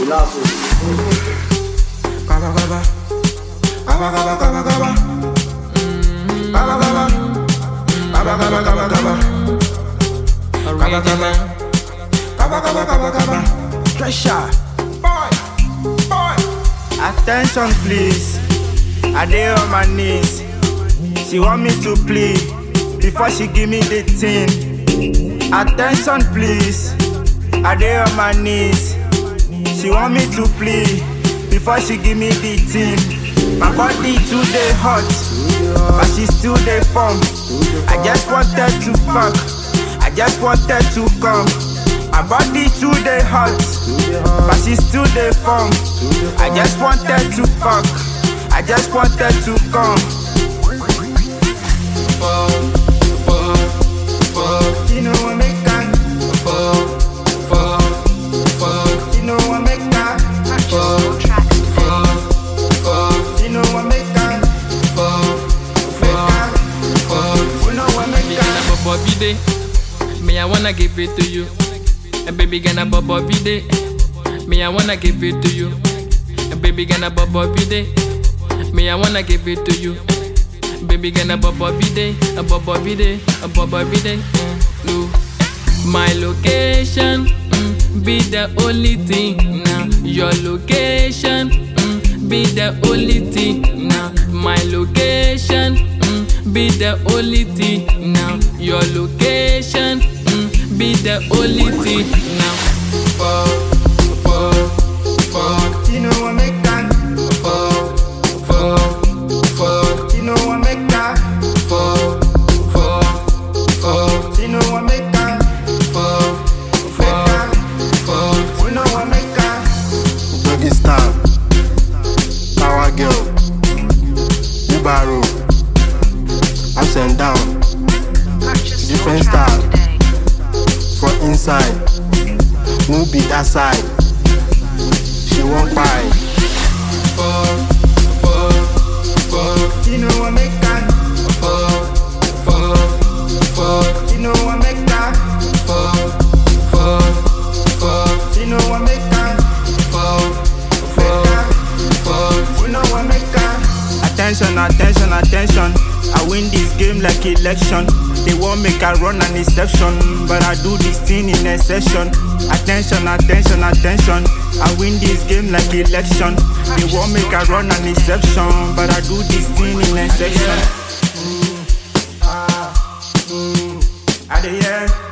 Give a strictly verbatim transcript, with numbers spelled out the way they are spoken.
laugh. Kaba kaba, kaba kaba kaba kaba, kaba kaba, kaba kaba kaba kaba, kaba kaba, kaba kaba kaba kaba. Pressure, boy, boy. Attention please, I dey on my knees. She want me to plead before she give me the thing. Attention please, I dey on my knees. She want me to plead before she give me the thing. My body too dey hot, but she still dey form. I just wanted to fuck, I just wanted to come. My body too dey hot, but she still dey form. I just wanted to fuck, I just wanted to come. Fuck, fuck, fuck. You know what make that? Fuck, fuck, fuck. You know what make that? Fuck, fuck, fuck. You know what make that? Fuck, fuck, fuck. You know what make that? Bobby day, me I wanna give it to you. And baby gonna Bobby day, me I wanna give it to you. And baby gonna Bobby day, me I wanna give it to you. Baby gonna Bobby day, a Bobby day, a Bobby day. No, my location mm, be the only thing now. Your location mm, be the only thing now. My location mm, be the only thing now. Your location mm, be the only thing now. Fuck, fuck, fuck. You know what make that? Fuck, fuck, fuck. You know what make that? Fuck, fuck, fuck. You know what make that? Fuck, fuck, fuck. You know what make that? Doggy style, power girl, Ubaru, ups and down, different style. For inside, move be that side. She won't buy. Fuck, fuck, fuck. You know what make that? Fuck, fuck, fuck. You know what make that? Fuck, fuck, fuck. You know what make that? Fuck, fuck, fuck. You know what make that? Attention, attention, attention. I win this game like election. They won't make I run an exception, but I do this thing in a session. Attention, attention, attention. I win this game like election. They won't make I run an exception, but I do this thing in a section. Mm, ah, mm, I dey hear.